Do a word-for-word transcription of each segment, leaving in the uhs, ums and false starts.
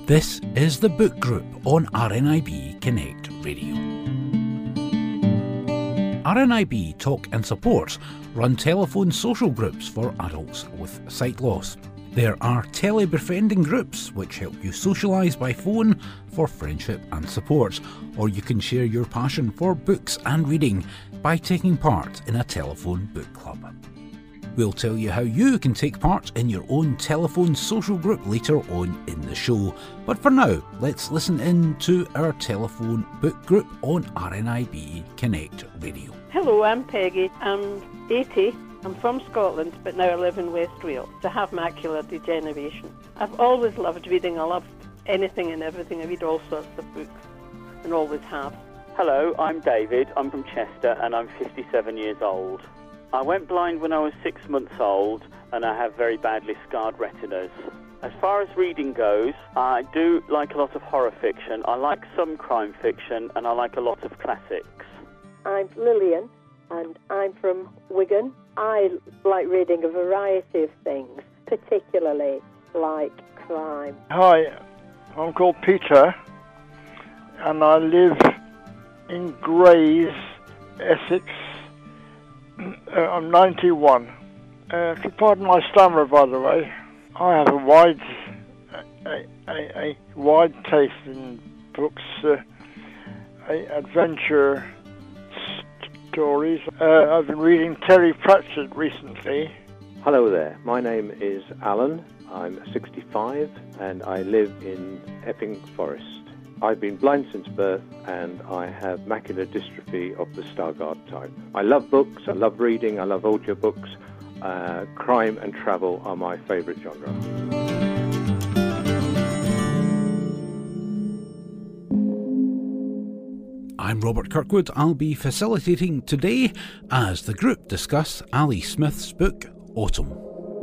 This is the Book Group on R N I B Connect Radio. R N I B Talk and Support run telephone social groups for adults with sight loss. There are tele-befriending groups which help you socialise by phone for friendship and support, or you can share your passion for books and reading by taking part in a telephone book club. We'll tell you how you can take part in your own telephone social group later on in the show. But for now, let's listen in to our telephone book group on R N I B Connect Radio. Hello, I'm Peggy. I'm eighty. I'm from Scotland, but now I live in West Wales. I have macular degeneration. I've always loved reading. I love anything and everything. I read all sorts of books and always have. Hello, I'm David. I'm from Chester and I'm fifty-seven years old. I went blind when I was six months old and I have very badly scarred retinas. As far as reading goes, I do like a lot of horror fiction. I like some crime fiction and I like a lot of classics. I'm Lillian and I'm from Wigan. I like reading a variety of things, particularly like crime. Hi, I'm called Peter and I live in Grays, Essex. Uh, I'm ninety-one. Uh, if you pardon my stammer, by the way, I have a wide, a, a, a wide taste in books, uh, a, adventure stories. Uh, I've been reading Terry Pratchett recently. Hello there. My name is Alan. I'm sixty-five and I live in Epping Forest. I've been blind since birth and I have macular dystrophy of the Stargardt type. I love books, I love reading, I love audiobooks. Uh, crime and travel are my favourite genre. I'm Robert Kirkwood. I'll be facilitating today as the group discuss Ali Smith's book, Autumn.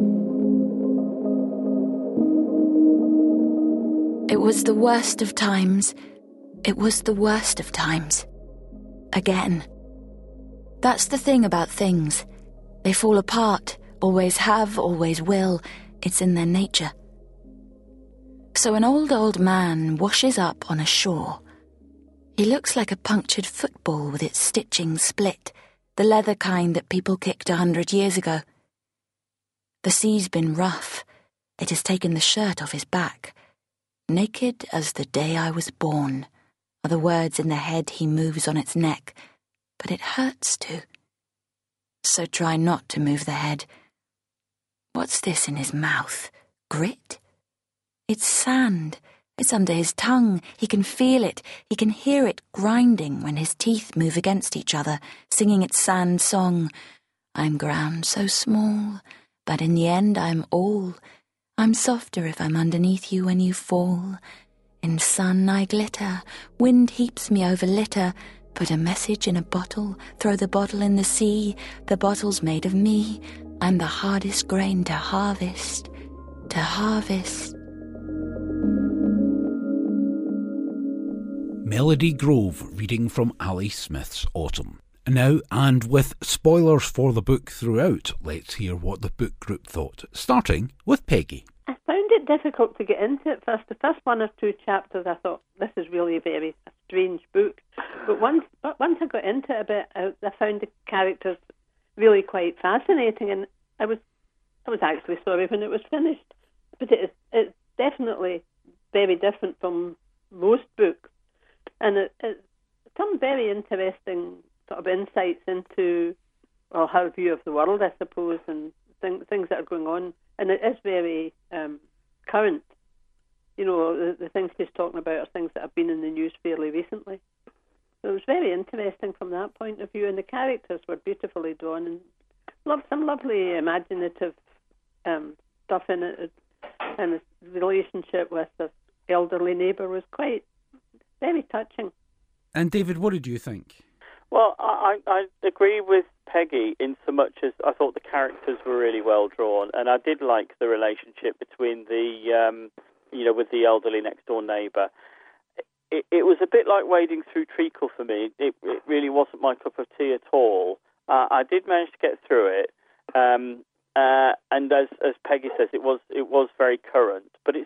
It was the worst of times. It was the worst of times. Again. That's the thing about things. They fall apart, always have, always will. It's in their nature. So an old, old man washes up on a shore. He looks like a punctured football with its stitching split, the leather kind that people kicked a hundred years ago. The sea's been rough. It has taken the shirt off his back. Naked as the day I was born are the words in the head he moves on its neck, but it hurts to. So try not to move the head. What's this in his mouth? Grit? It's sand. It's under his tongue. He can feel it. He can hear it grinding when his teeth move against each other, singing its sand song. I'm ground so small, but in the end I'm all. I'm softer if I'm underneath you when you fall. In sun I glitter, wind heaps me over litter. Put a message in a bottle, throw the bottle in the sea. The bottle's made of me. I'm the hardest grain to harvest, to harvest. Melody Grove reading from Ali Smith's Autumn. Now, and with spoilers for the book throughout, let's hear what the book group thought, starting with Peggy. I found it difficult to get into it first. The first one or two chapters, I thought, this is really a very a strange book. But once but once I got into it a bit, I, I found the characters really quite fascinating, and I was I was actually sorry when it was finished. But it is, it's definitely very different from most books, and it, it's some very interesting sort of insights into, well, her view of the world, I suppose, and thing, things that are going on. And it is very um, current. You know, the, the things she's talking about are things that have been in the news fairly recently. So it was very interesting from that point of view, and the characters were beautifully drawn, and love, some lovely imaginative um, stuff in it. And his relationship with the elderly neighbour was quite very touching. And David, what did you think? Well, I, I agree with Peggy in so much as I thought the characters were really well drawn, and I did like the relationship between the, um, you know, with the elderly next door neighbour. It, it was a bit like wading through treacle for me. It, it really wasn't my cup of tea at all. Uh, I did manage to get through it, um, uh, and as, as Peggy says, it was it was very current. But it seemed to me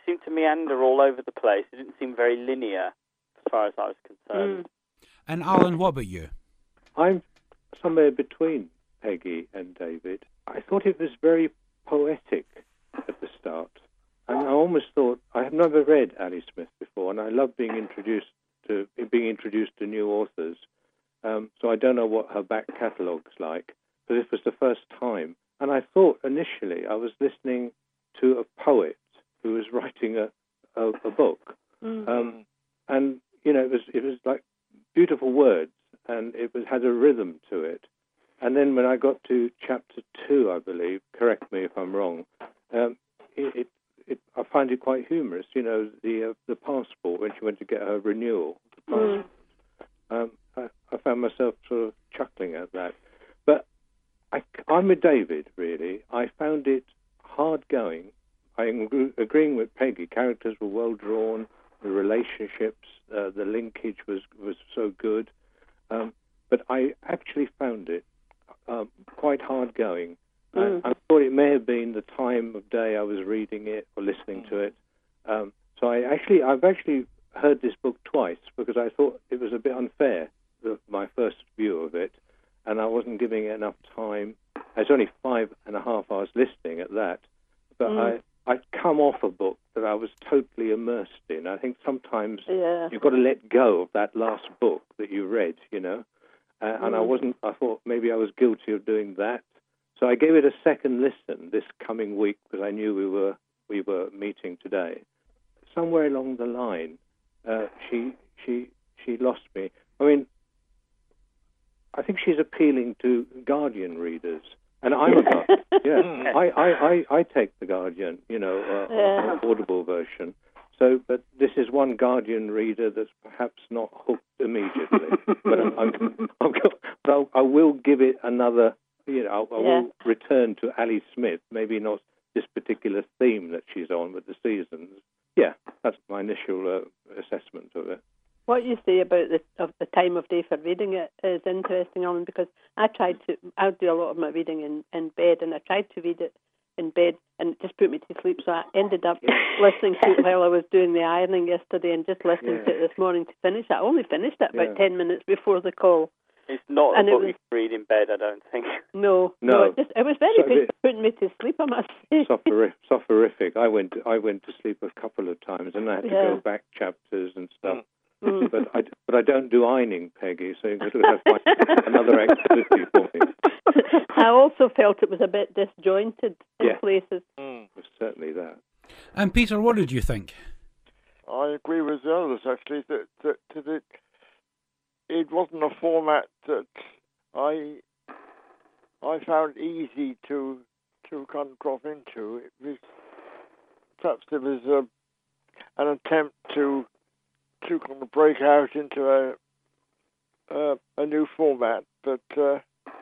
meander all over the place. It didn't seem very linear as far as I was concerned. Mm. And Alan, what about you? I'm somewhere between Peggy and David. I thought it was very poetic at the start. And I almost thought, I have never read Ali Smith before, and I love being introduced to being introduced to new authors. Um, so I don't know what her back catalogue's like, but this was the first time. And I thought initially I was listening to a poet who was writing a, a, a book. Mm. Um, and, you know, it was it was like beautiful words, and it was had a rhythm to it. And then when I got to chapter two, I believe, correct me if I'm wrong, um, it, it, it I find it quite humorous. You know, the uh, the passport, when she went to get her renewal, the passport, mm. um, I, I found myself sort of chuckling at that. But I, I'm with David, really. I found it hard going. I'm agreeing with Peggy. Characters were well drawn. The relationships, uh, the linkage was, was so good. Um, but I actually found it um, quite hard going. Mm. I, I thought it may have been the time of day I was reading it or listening to it. Um, so I actually, I've actually heard this book twice because I thought it was a bit unfair, the, my first view of it, and I wasn't giving it enough time. It's only five and a half hours listening at that, but mm. I. I'd come off a book that I was totally immersed in. I think sometimes yeah. you've got to let go of that last book that you read, you know. Uh, mm. And I wasn't, I thought maybe I was guilty of doing that. So I gave it a second listen this coming week because I knew we were we were meeting today. Somewhere along the line, uh, she she she lost me. I mean, I think she's appealing to Guardian readers. And I'm a Guardian. Yeah, I, I, I, I take the Guardian, you know, uh, yeah. Audible version. So, but this is one Guardian reader that's perhaps not hooked immediately. but I'm, I'm, I'm, but I will give it another, you know, I, I yeah. will return to Ali Smith. Maybe not this particular theme that she's on, but the seasons. Yeah, that's my initial uh, assessment of it. What you say about the of the time of day for reading it is interesting, Alan, because I tried to, I do a lot of my reading in, in bed, and I tried to read it in bed, and it just put me to sleep, so I ended up yeah. listening to it while I was doing the ironing yesterday, and just listening yeah. to it this morning to finish it. I only finished it about yeah. ten minutes before the call. It's not and a book was, you can read in bed, I don't think. No, no, no it, just, it was very so good, putting me to sleep, I must say. Soporific. soporific. I went, to, I went to sleep a couple of times, and I had to yeah. go back chapters and stuff. Mm. Mm. But I, but I don't do ironing, Peggy, so you're going to have to find another activity for me. I also felt it was a bit disjointed in yeah. places. Mm. It was certainly that. And Peter, what did you think? I agree with the others, actually, that, that, that it, it wasn't a format that I I found easy to to kind of drop into. It was, perhaps there was a, an attempt to to kind of break out into a uh, a new format, but uh,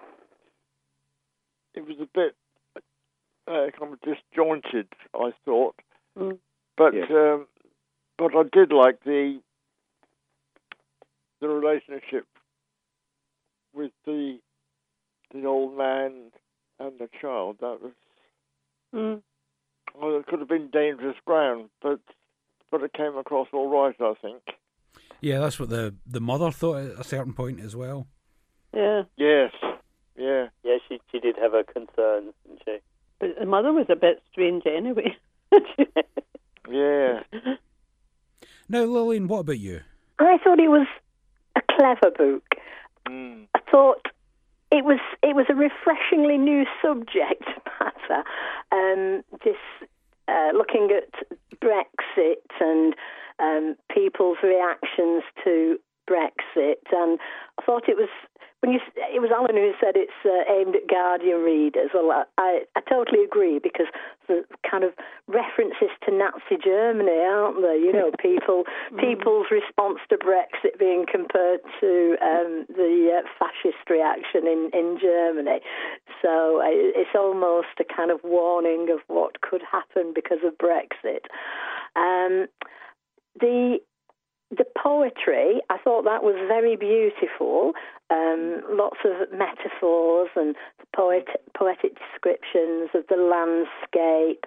it was a bit uh, kind of disjointed, I thought. Mm. But yes. um, but I did like the the relationship with the the old man and the child. That was mm. well, it could have been dangerous ground, but. But it came across all right, I think. Yeah, that's what the, the mother thought at a certain point as well. Yeah. Yes. Yeah. Yeah, she she did have her concerns, didn't she? But the mother was a bit strange anyway. yeah. Now, Lillian, what about you? I thought it was a clever book. Mm. I thought it was it was a refreshingly new subject matter. Um, this uh, looking at Brexit and um, people's reactions to Brexit, and I thought it was when you it was Alan who said it's uh, aimed at Guardian readers. Well, I, I totally agree, because the kind of references to Nazi Germany, aren't there? You know, people people's response to Brexit being compared to um, the uh, fascist reaction in, in Germany. So uh, it's almost a kind of warning of what could happen because of Brexit. Um, the The poetry, I thought that was very beautiful. Um, lots of metaphors and poet, poetic descriptions of the landscape,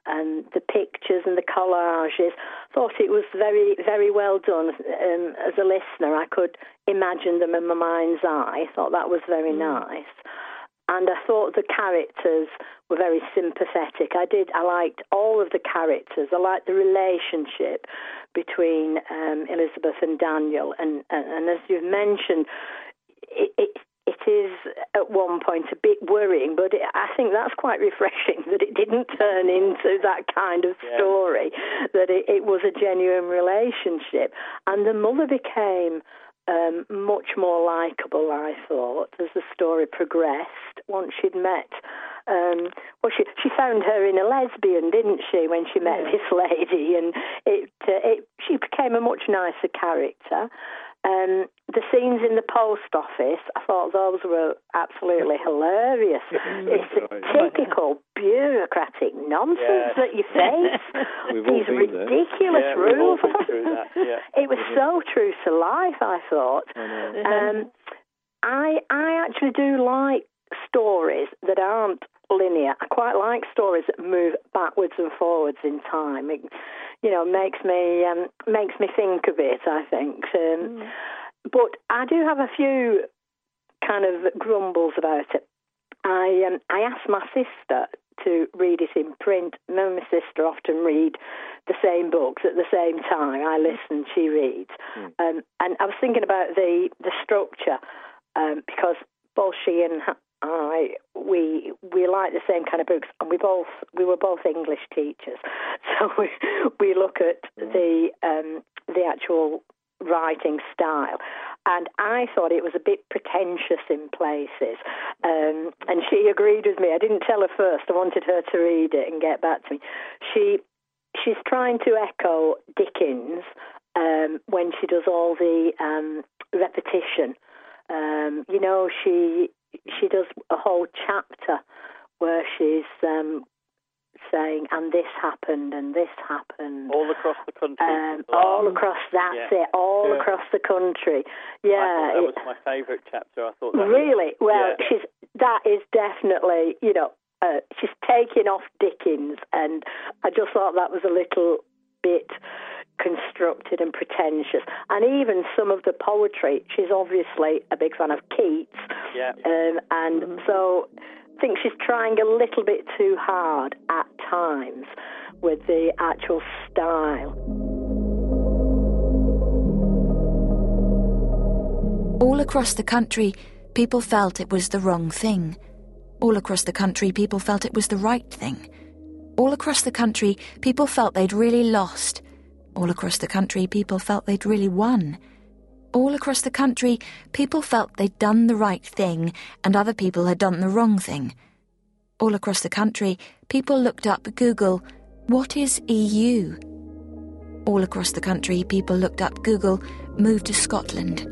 and the pictures and the collages. Thought it was very, very well done. Um, as a listener, I could imagine them in my mind's eye. Thought that was very mm. nice. And I thought the characters were very sympathetic. I did. I liked all of the characters. I liked the relationship between um, Elizabeth and Daniel. And, and, and as you've mentioned, it, it, it is at one point a bit worrying, but it, I think that's quite refreshing that it didn't turn into that kind of yeah. story, that it, it was a genuine relationship. And the mother became Um, much more likeable, I thought, as the story progressed. Once she'd met, um, well, she she found her in a lesbian, didn't she, when she met yeah. this lady, and it, uh, it she became a much nicer character. Um, the scenes in the post office, I thought those were absolutely hilarious. It's a typical bureaucratic nonsense yeah. that you face. These ridiculous yeah, rules. Yeah. It was so true to life, I thought. Um, I I actually do like stories that aren't linear. I quite like stories that move backwards and forwards in time. It, you know, makes me um, makes me think a bit, I think. Um, mm. But I do have a few kind of grumbles about it. I um, I asked my sister to read it in print. Me and my sister often read the same books at the same time. I listen, she reads. Mm. Um, and I was thinking about the, the structure, um, because both she and I, we we like the same kind of books, and we both we were both English teachers, so we, we look at the um, the actual writing style, and I thought it was a bit pretentious in places, um, and she agreed with me. I didn't tell her first. I wanted her to read it and get back to me. She she's trying to echo Dickens um, when she does all the um, repetition. Um, you know, she. She does a whole chapter where she's um, saying, and this happened, and this happened. All across the country. Um, all across, that's yeah. it, all yeah. across the country. Yeah, I that it, was my favourite chapter. I thought that Really? Was, well, yeah. she's that is definitely, you know, uh, she's taking off Dickens, and I just thought that was a little bit constructed and pretentious. And even some of the poetry, she's obviously a big fan of Keats, yeah. um, and mm-hmm. so I think she's trying a little bit too hard at times with the actual style. All across the country, people felt it was the wrong thing. All across the country, people felt it was the right thing. All across the country, people felt they'd really lost. All across the country, people felt they'd really won. All across the country, people felt they'd done the right thing and other people had done the wrong thing. All across the country, people looked up Google, what is E U? All across the country, people looked up Google, move to Scotland.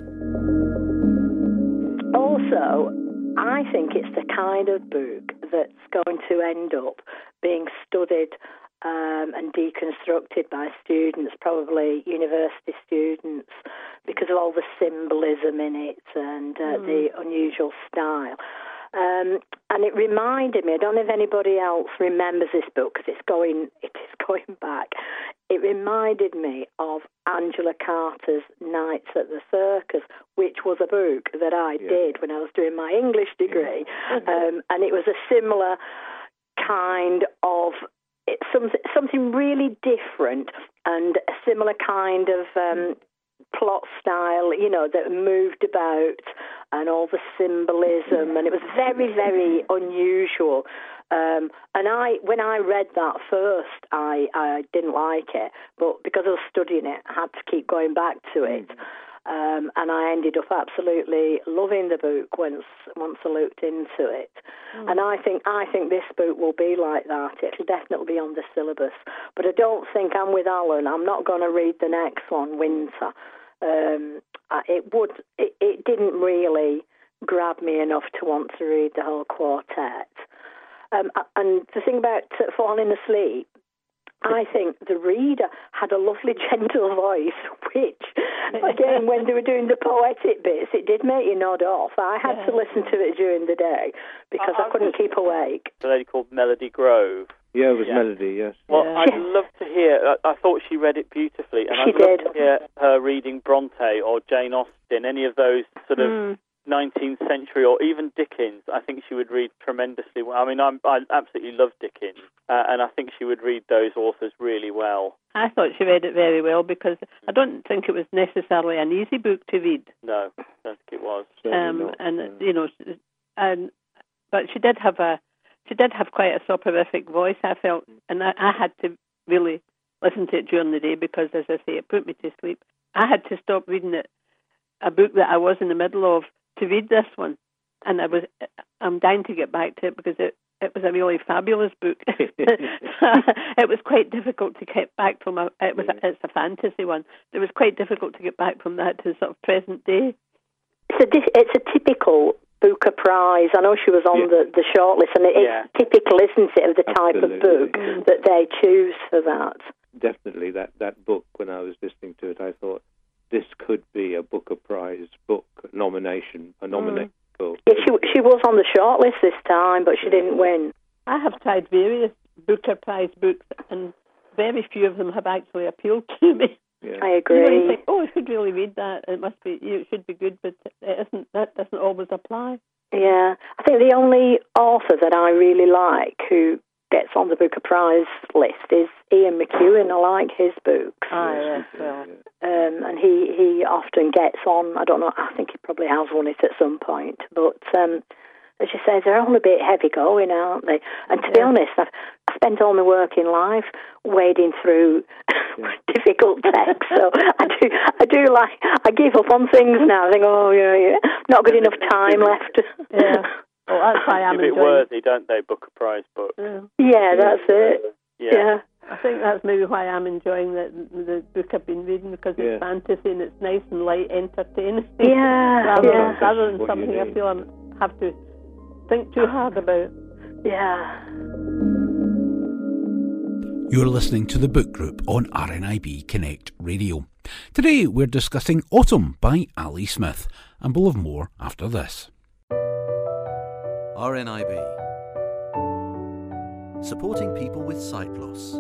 Also, I think it's the kind of book that's going to end up being studied Um, and deconstructed by students, probably university students, because of all the symbolism in it and uh, mm. the unusual style. Um, and it reminded me, I don't know if anybody else remembers this book, because it's going, it is going back. It reminded me of Angela Carter's Nights at the Circus, which was a book that I yeah. did when I was doing my English degree. Yeah. um, and it was a similar kind of It's something, something really different and a similar kind of um, plot style, you know, that moved about and all the symbolism, and it was very, very unusual. Um, and I, when I read that first, I, I didn't like it, but because I was studying it, I had to keep going back to it. Um, and I ended up absolutely loving the book once once I looked into it. Mm. And I think I think this book will be like that. It'll definitely be on the syllabus. But I don't think I'm with Alan. I'm not going to read the next one, Winter. Um, it would. It, it didn't really grab me enough to want to read the whole quartet. Um, and the thing about falling asleep, I think the reader had a lovely, gentle voice, which, again, when they were doing the poetic bits, it did make you nod off. I had yeah. to listen to it during the day because I, I, I couldn't keep awake. A lady called Melody Grove. Yeah, it was Yeah. Melody, yes. Well, Yeah. I'd love to hear, I, I thought she read it beautifully, and She I'd love did. to hear her reading Bronte or Jane Austen, any of those sort of Mm. nineteenth century, or even Dickens. I think she would read tremendously well. I mean, I'm, I absolutely love Dickens, uh, and I think she would read those authors really well. I thought she read it very well because I don't think it was necessarily an easy book to read. No, I don't think it was. Um, not, and no. you know, and but she did have a she did have quite a soporific voice, I felt, and I, I had to really listen to it during the day because, as I say, it put me to sleep. I had to stop reading it, a book that I was in the middle of, to read this one, and I was I'm dying to get back to it because it, it was a really fabulous book. It was quite difficult to get back from a it was a, it's a fantasy one. It was quite difficult to get back from that to sort of present day. It's a, di- it's a typical Booker Prize. I know she was on Yeah. the, the shortlist, and it, Yeah. it's typical, isn't it, of the type Absolutely. of book Mm. that they choose for that. Definitely, that, that book, when I was listening to it, I thought, this could be a Booker Prize book nomination, a nominated book. Yeah, she she was on the shortlist this time, but she didn't win. I have tried various Booker Prize books, and very few of them have actually appealed to me. Yeah. I You know, you agree. think, oh, I should really read that. It must be, you know, it should be good, but it isn't. That doesn't always apply. Yeah, I think the only author that I really like who gets on the Booker Prize list is Ian McEwan. I like his books. Ah, yes, well, Um, and he, he often gets on, I don't know, I think he probably has won it at some point, but um, as you say, they're all a bit heavy going, aren't they? And to be Yeah. honest, I've I spent all my working life wading through difficult text, so I do, I do like, I give up on things now. I think, oh, yeah, yeah, not good enough time left. yeah. Well, that's why I'm Give it enjoying worthy, don't they, Booker Prize book? Yeah. Yeah, that's it. Yeah. Yeah. I think that's maybe why I'm enjoying the, the book I've been reading, because Yeah. it's fantasy and it's nice and light, entertaining. Yeah, rather, yeah. Than, rather than What you something I need. feel I have to think too hard about. Yeah. You're listening to the Book Group on R N I B Connect Radio. Today we're discussing Autumn by Ali Smith, and we'll have more after this. R N I B. Supporting people with sight loss.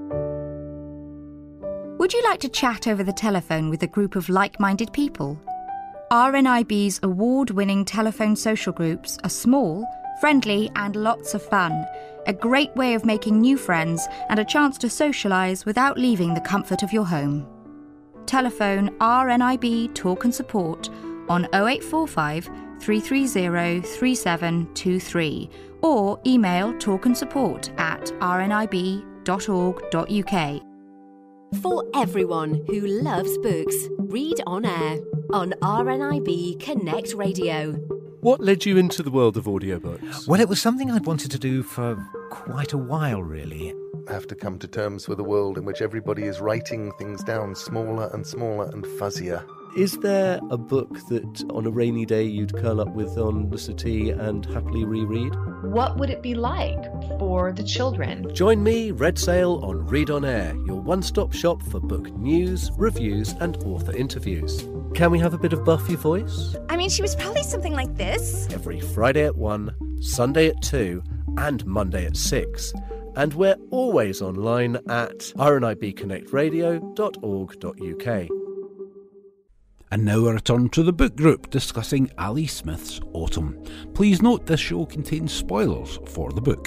Would you like to chat over the telephone with a group of like-minded people? R N I B's award-winning telephone social groups are small, friendly and lots of fun. A great way of making new friends and a chance to socialise without leaving the comfort of your home. Telephone R N I B Talk and Support on oh eight four five, three three zero, three seven two three or email talkandsupport at r n i b dot org dot u k. For everyone who loves books, read on air on R N I B Connect Radio. What led you into the world of audiobooks? Well, it was something I'd wanted to do for quite a while, really. Have to come to terms with a world in which everybody is writing things down smaller and smaller and fuzzier. Is there a book that on a rainy day you'd curl up with on the settee and happily reread? What would it be like for the children? Join me, Red Sail, on Read On Air, your one-stop shop for book news, reviews and author interviews. Can we have a bit of Buffy voice? I mean, she was probably something like this. Every Friday at one, Sunday at two and Monday at six. And we're always online at r n i b connect radio dot org dot u k. And now a return to the Book Group discussing Ali Smith's Autumn. Please note this show contains spoilers for the book.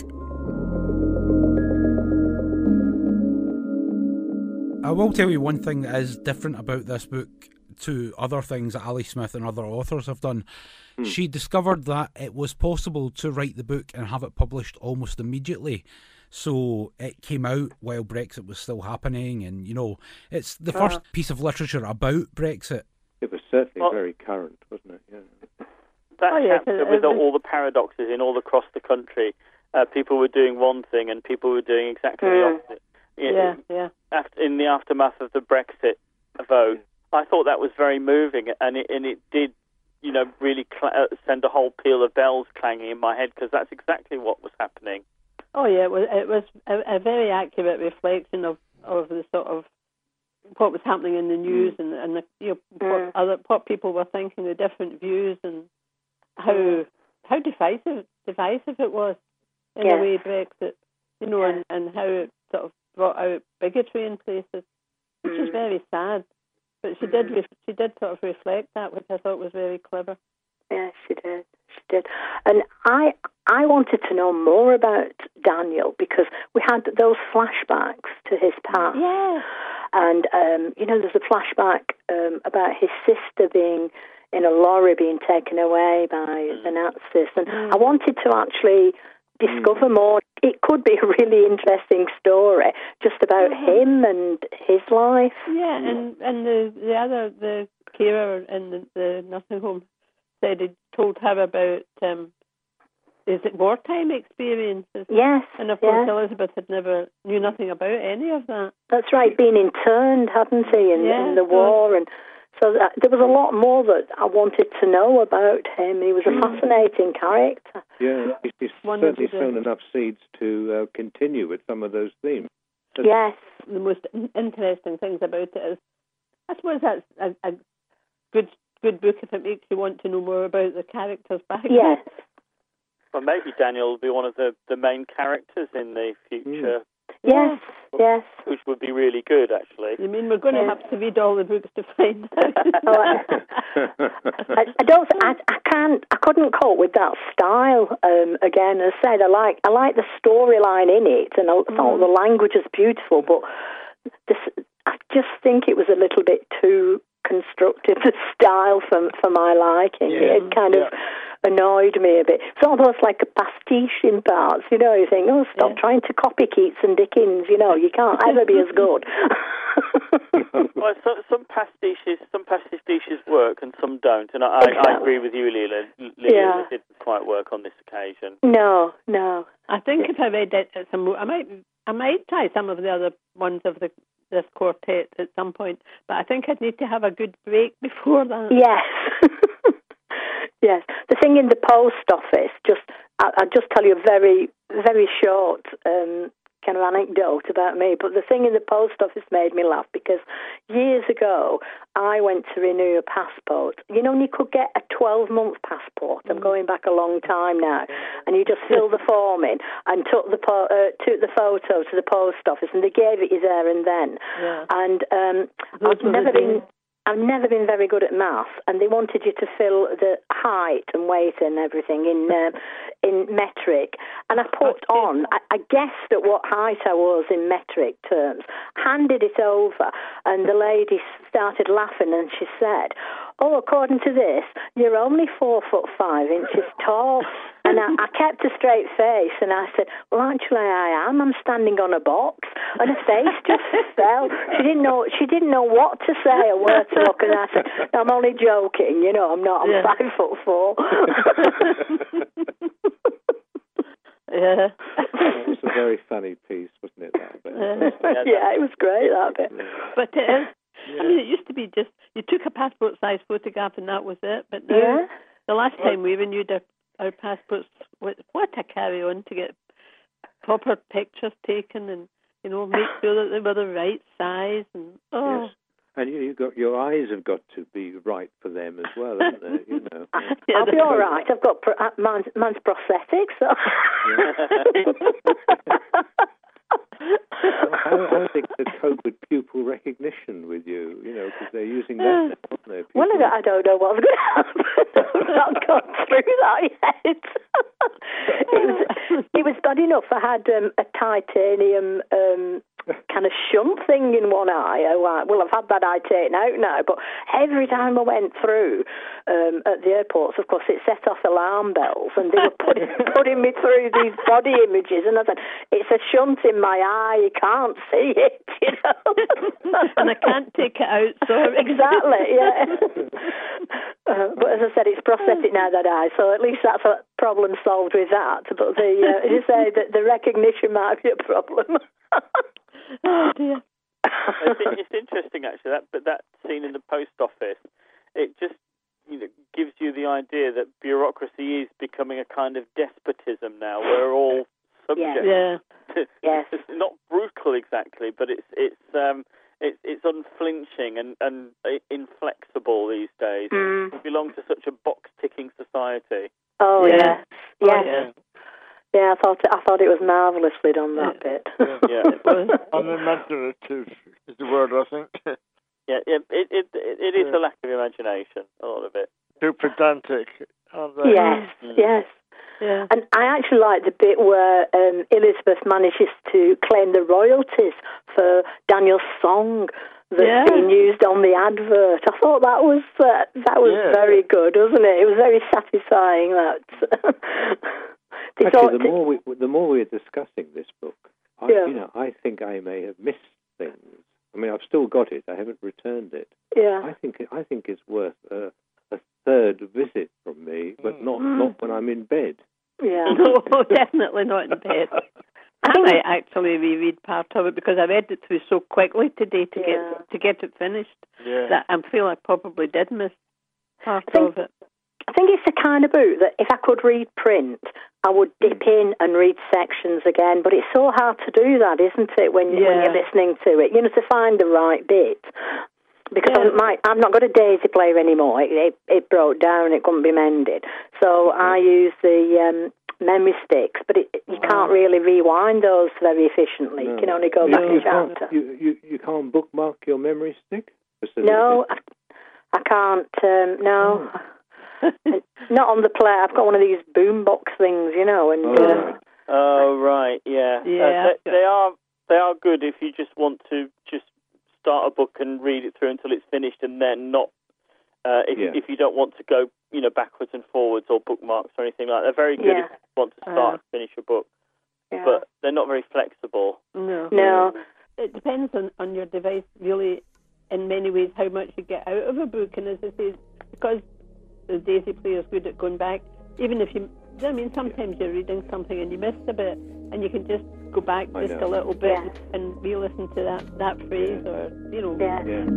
I will tell you one thing that is different about this book to other things that Ali Smith and other authors have done. Hmm. She discovered that it was possible to write the book and have it published almost immediately. So it came out while Brexit was still happening, and, you know, it's the uh, first piece of literature about Brexit. It was certainly well, very current, wasn't it? Yeah. That oh, yes, chapter it, with it, all the paradoxes in all across the country. Uh, people were doing one thing and people were doing exactly mm, the opposite. Yeah, yeah. After, in the aftermath of the Brexit vote, I thought that was very moving, and it, and it did, you know, really cl- uh, send a whole peal of bells clanging in my head, because that's exactly what was happening. Oh yeah, it was, it was a, a very accurate reflection of, of the sort of what was happening in the news mm. and, and the, you know, mm. what, other, what people were thinking, the different views, and how mm. how divisive divisive it was in yeah. a way, Brexit. you know, and, and how it sort of brought out bigotry in places, which Mm. is very sad. But she did re- she did sort of reflect that, which I thought was very clever. Yeah, she did. She did. And I I wanted to know more about Daniel because we had those flashbacks to his past. Yeah. And, um, you know, there's a flashback um, about his sister being in a lorry being taken away by the Nazis. And Mm. I wanted to actually discover more. It could be a really interesting story just about Mhm. him and his life. Yeah, and, and the, the other, the carer in the, the nursing home said he told her about, um, is it wartime experiences? Yes. And of course yes. Elizabeth had never, knew nothing about any of that. That's right, being interned, hadn't he, in, Yeah, in the so- war. And so that, there was a lot more that I wanted to know about him. He was a fascinating character. Yeah, he's, he's One of certainly the- sown enough seeds to uh, continue with some of those themes. Yes. The most in- interesting things about it is, I suppose that's a, a good good book if it makes you want to know more about the characters back Yes. then. Well, maybe Daniel will be one of the, the main characters in the future. Yes, yes. Which would be really good, actually. You mean we're going to Yeah. have to read all the books to find out? Oh, I, I, I don't. I, I can't. I couldn't cope with that style. Um, again, as I said, I like. I like the storyline in it, and I thought the language is beautiful. But this, I just think it was a little bit too constructive, the style for for my liking. Yeah. It kind of annoyed me a bit. It's almost like a pastiche in parts. You know, you think, oh, stop Yeah. trying to copy Keats and Dickens. You know, you can't ever be as good. Well, some, some pastiches, some pastiches work and some don't, and I, I, I agree with you, Leland. Leland Yeah. it didn't quite work on this occasion. No, no. I think if I read it at some, I might, I might try some of the other ones of the this quartet at some point. But I think I'd need to have a good break before that. Yes. Yes. The thing in the post office, just I, I'll just tell you a very, very short um, kind of anecdote about me. But the thing in the post office made me laugh because years ago I went to renew a passport. You know, and you could get a twelve-month passport. I'm going back a long time now. And you just fill the form in and took the po- uh, took the photo to the post office, and they gave it you there and then. Yeah. And um, Those I've were the never been. days. I've never been very good at maths, and they wanted you to fill the height and weight and everything in uh, in metric. And I put on, I, I guessed at what height I was in metric terms, handed it over, and the lady started laughing, and she said, "Oh, according to this, you're only four foot five inches tall." And I, I kept a straight face, and I said, "Well, actually, I am. I'm standing on a box." And her face just fell. She didn't know. She didn't know what to say or where to look. And I said, "I'm only joking. You know, I'm not. I'm Yeah. five foot four." Yeah. It was a very funny piece, wasn't it? That bit? Yeah, it was great, that bit. But it is. I mean, it used to be just you took a passport-size photograph and that was it. But now, Yeah. the last time we renewed our, our passports, what, what a carry-on to get proper pictures taken and, you know, make sure that they were the right size. And oh, Yes. And you, you got your eyes have got to be right for them as well, haven't they? You know. Yeah, I'll be that's all right. I've got pro- uh, man's, man's prosthetics. So. how, how they could cope with pupil recognition with you, you know, because they're using that now, aren't they? Well, I don't, I don't know what's going to happen. I've not gone through that yet. it was it was bad enough. I had um, a titanium um, kind of shunt thing in one eye. Oh, I, well, I've had that eye taken out now, but every time I went through um, at the airports, of course, it set off alarm bells, and they were putting, putting me through these body images, and I said, "It's a shunt in my eye. You can't see it, you know." and I can't take it out. So Exactly, yeah. uh, but as I said, it's prosthetic now, that eye, so at least that's a problem solved with that. But the, uh, as you say, the, the recognition might be a problem. Oh dear. it's, it's interesting, actually, that but that scene in the post office, it just you know gives you the idea that bureaucracy is becoming a kind of despotism now. We're all subject. Yeah. To, Yes. It's not brutal exactly, but it's it's um it's it's unflinching and and inflexible these days. Mm. We belong to such a box ticking society. Oh, Yeah. yeah. Oh, Yes. yeah. Yeah, I thought I thought it was marvellously done, that bit. Yeah, Yeah, it was. Unimaginative is the word, I think. Yeah, it it it, it is a lack of imagination, a lot of it. Too pedantic, aren't they? Yes, Mm. yes. Yeah. And I actually like the bit where um, Elizabeth manages to claim the royalties for Daniel's song that's Yeah. being used on the advert. I thought that was uh, that was Yeah. very good, wasn't it? It was very satisfying. That They Actually, thought the to- more we the more we're discussing this book, I, Yeah. you know, I think I may have missed things. I mean, I've still got it. I haven't returned it. Yeah. I think I think it's worth a, a third visit from me, but not Mm. not when I'm in bed. Yeah. No, definitely not in bed. I might actually reread part of it because I read it through so quickly today to Yeah. get to get it finished Yeah. that I feel I probably did miss part I think- of it. I think it's the kind of book that if I could read print, I would dip in and read sections again. But it's so hard to do that, isn't it, when, when Yeah. you're listening to it? You know, to find the right bit. Because Yeah. I'm, my, I've not got a Daisy player anymore. It, it, it broke down. It couldn't be mended. So I use the um, memory sticks. But it, you can't really rewind those very efficiently. No. You can only go you, back you a can't, chapter. you, you, you can't bookmark your memory stick? No, I, I can't. Um, no. Not on the player. I've got one of these boombox things, you know, and Oh, uh, right. Oh right, yeah. Yeah. Uh, they, they are they are good if you just want to just start a book and read it through until it's finished, and then not uh, if Yeah. if you don't want to go you know backwards and forwards or bookmarks or anything like that. They're very good Yeah. if you want to start Uh, and finish a book, yeah. but they're not very flexible. No. no. It depends on, on your device, really, in many ways, how much you get out of a book. And as I say, because the Daisy player is good at going back, even if you, I mean, sometimes you're reading something and you missed a bit, and you can just go back I just know. a little bit Yeah. and re-listen to that, that phrase, Yeah. or, you know. Yeah. Yeah.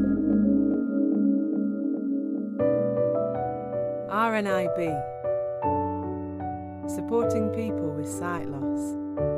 R N I B, supporting people with sight loss.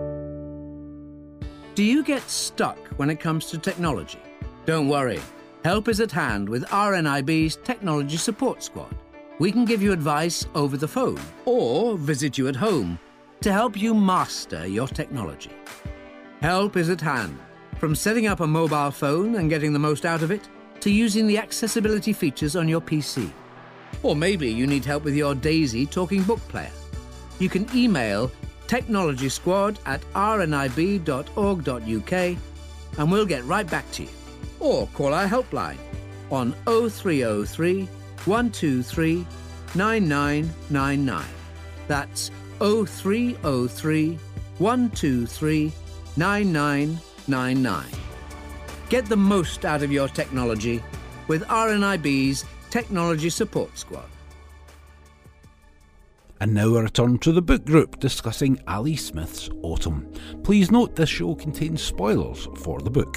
Do you get stuck when it comes to technology? Don't worry. Help is at hand with R N I B's Technology Support Squad. We can give you advice over the phone or visit you at home to help you master your technology. Help is at hand, from setting up a mobile phone and getting the most out of it to using the accessibility features on your P C. Or maybe you need help with your Daisy talking book player. You can email technologysquad at r n i b dot org dot u k and we'll get right back to you. Or call our helpline on oh three oh three, one two three, nine nine nine nine. That's oh three oh three, one two three, nine nine nine nine. Get the most out of your technology with R N I B's Technology Support Squad. And now a return to the book group discussing Ali Smith's Autumn. Please note this show contains spoilers for the book.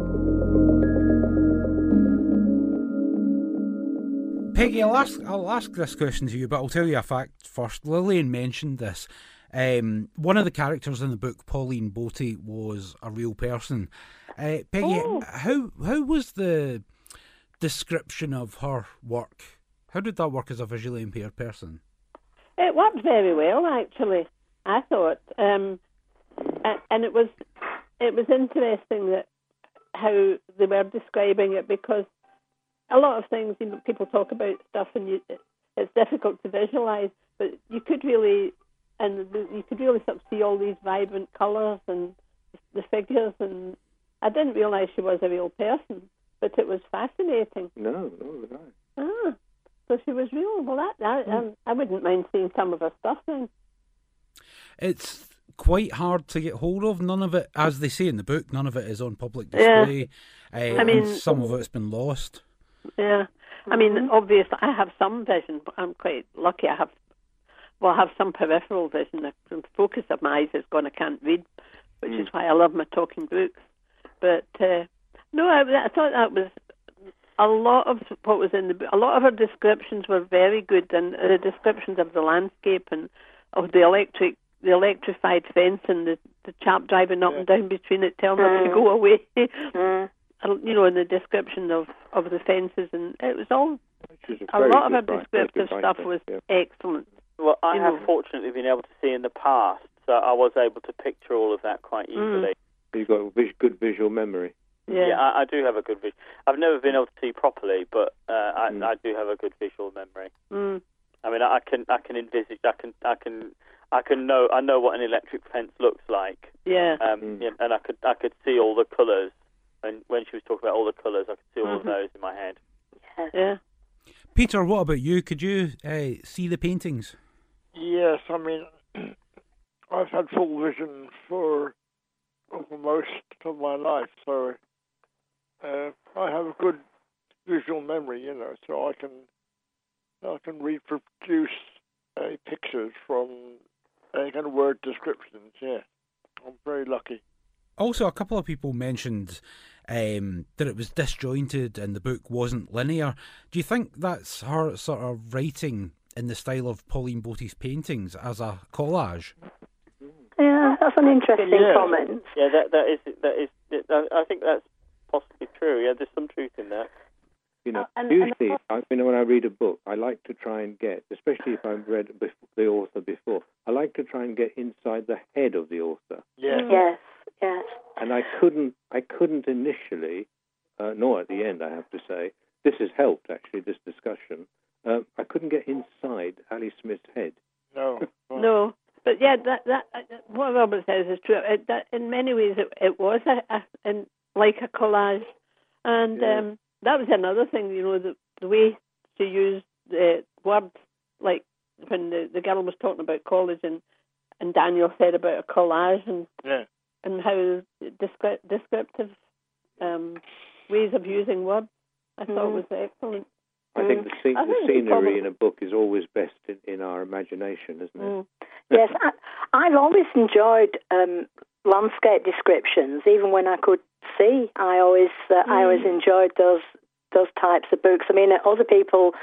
Peggy, I'll ask, I'll ask this question to you, but I'll tell you a fact first. Lillian mentioned this. Um, one of the characters in the book, Pauline Boaty, was a real person. Uh, Peggy, Oh. how how was the description of her work? How did that work as a visually impaired person? It worked very well, actually, I thought. Um, and, and it was it was interesting that how they were describing it, because a lot of things, you know, people talk about stuff and you, it's difficult to visualise, but you could really, and you could really sort of see all these vibrant colours and the figures, and I didn't realise she was a real person, but it was fascinating. No, no, was I. Ah, so she was real. Well, that, that Mm. I, I wouldn't mind seeing some of her stuff then. It's quite hard to get hold of. None of it, as they say in the book, none of it is on public Yeah. display. Uh, I mean- and some of it's been lost. Yeah, I mean, obviously, I have some vision, but I'm quite lucky. I have, well, I have some peripheral vision. The focus of my eyes is gone. I can't read, which is why I love my talking books. But uh, no, I, I thought that was a lot of what was in the book. A lot of her descriptions were very good, and the descriptions of the landscape and of the electric, the electrified fence, and the, the chap driving up and down between it, telling her to Mm. go away. Mm. You know, in the description of, of the fences, and it was all, Which was a very lot of her good writing, descriptive good stuff writing, was yeah. excellent. Well, I You have know. fortunately been able to see in the past, so I was able to picture all of that quite easily. Mm. You've got a vis- good visual memory. Yeah, yeah I, I do have a good vision. I've never been able to see properly, but uh, I, mm. I do have a good visual memory. Mm. I mean, I can, I can envisage, I can, I can, I can know, I know what an electric fence looks like. Yeah. Um, mm. yeah, and I could, I could see all the colours. And when she was talking about all the colours, I could see all mm-hmm. of those in my head. Yeah. yeah. Peter, what about you? Could you uh, see the paintings? Yes, I mean, I've had full vision for most of my life, so uh, I have a good visual memory, you know, so I can I can reproduce uh, pictures from any kind of word descriptions. Yeah, I'm very lucky. Also, a couple of people mentioned um, that it was disjointed and the book wasn't linear. Do you think that's her sort of writing in the style of Pauline Bote's paintings as a collage? Yeah, that's an interesting yeah. comment. Yeah, that that is that is. I think that's possibly true. Yeah, there's some truth in that. You know, uh, and, usually, and I, you know, when I read a book, I like to try and get, especially if I've read bef- the author before, I like to try and get inside the head of the author. Yes. Yes. Yes. And I couldn't, I couldn't initially, uh, nor at the end, I have to say. This has helped actually. This discussion, uh, I couldn't get inside Ali Smith's head. No. no. But yeah, that that what Robert says is true. It, that in many ways, it, it was a, a in, like a collage, and yeah. um, that was another thing. You know, the the way to use the words, like when the, the girl was talking about college, and, and Daniel said about a collage, and yeah. and how descri- descriptive um, ways of using words. I mm. thought was excellent. I think the, scene, I the think scenery probably, in a book is always best in, in our imagination, isn't it? Mm. Yes, I, I've always enjoyed um, landscape descriptions, even when I could see. I always, uh, mm. I always enjoyed those those types of books. I mean, other people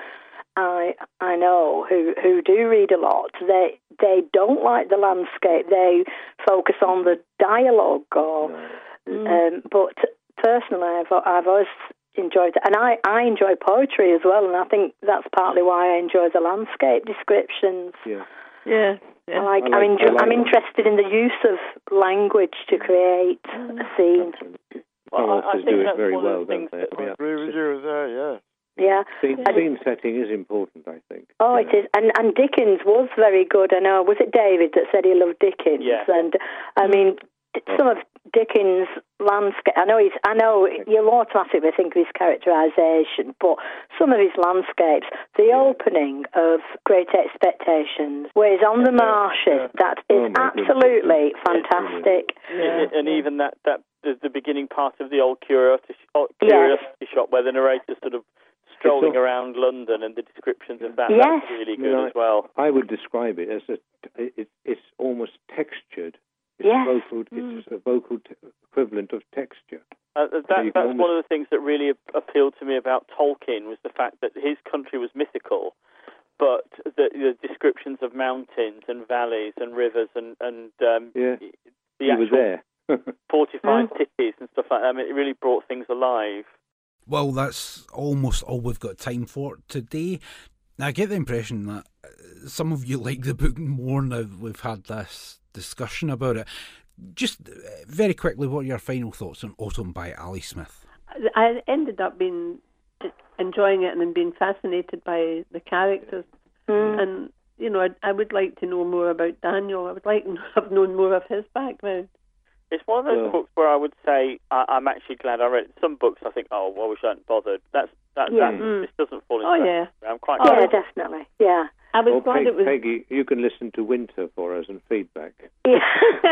I I know who, who do read a lot, they they don't like the landscape. They focus on the dialogue, or no. um, but personally, I've I've always enjoyed it, and I, I enjoy poetry as well, and I think that's partly why I enjoy the landscape descriptions. Yeah, yeah. yeah. I like, I like, I'm, enjo- like I'm interested in the use of language to create a scene. Well, I, I think do it that's very one well, of the things don't they? that I agree with you there. Yeah. Yeah. Scene, and, scene setting is important, I think. Oh, it is, and and Dickens was very good. I know. Was it David that said he loved Dickens? Yeah. And I mean, some of Dickens' landscape. I know he's. I know you'll automatically think of his characterisation, but some of his landscapes, the yeah. opening of Great Expectations, where he's on the marshes, yeah. that is oh absolutely goodness. fantastic. Yeah. And even that that the, the beginning part of the old curiosity, curiosity yes. shop, where the narrator's sort of strolling all, around London, and the descriptions of that. Yes. That's really good you know, as well. I would describe it as a. It, it's almost textured. It's yes. vocal, mm. it's a vocal t- equivalent of texture. Uh, that, so that's almost... one of the things that really appealed to me about Tolkien, was the fact that his country was mythical, but the, the descriptions of mountains and valleys and rivers and, and um, yeah. the he actual was there. fortified mm. cities and stuff like that, I mean, it really brought things alive. Well, that's almost all we've got time for today. I get the impression that some of you like the book more now that we've had this discussion about it. Just very quickly, what are your final thoughts on Autumn by Ali Smith? I ended up being enjoying it and being fascinated by the characters. Mm. And, you know, I, I would like to know more about Daniel. I would like to have known more of his background. It's one of those yeah. books where I would say I, I'm actually glad I read it. Some books I think, oh, well, I wish I hadn't bothered. That's that. Yeah. that Mm. This doesn't fall into oh, that. Yeah. I'm quite. Oh, glad. yeah, definitely. Yeah. I was well, glad Peg, it was. Peggy, you can listen to Winter for us and feedback. Yeah.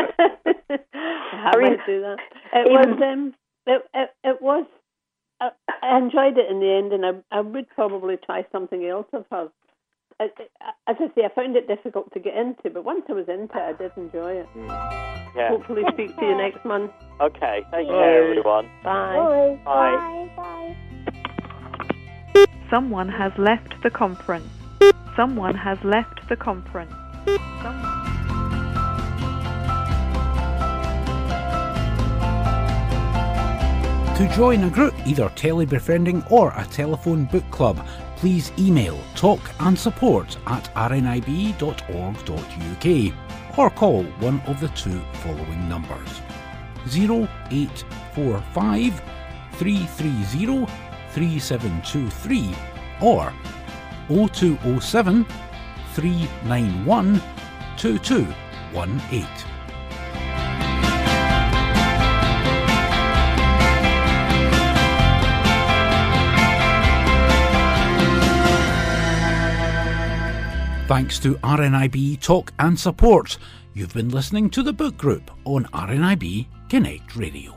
I might do that. It was. Um, it, it, it was. I, I enjoyed it in the end, and I, I would probably try something else of hers. As I say, I found it difficult to get into, but once I was into it, I did enjoy it. Yeah. Hopefully speak to you next month. Okay, take care, everyone. Bye. Bye. Bye. Bye. Someone has left the conference. Someone has left the conference. Someone... To join a group, either telebefriending or a telephone book club, please email talk and support at r n i b dot org dot u k or call one of the two following numbers: zero eight four five, three three zero, three seven two three or oh two oh seven, three nine one, two two one eight. Thanks to R N I B Talk and Support, you've been listening to The Book Group on R N I B Connect Radio.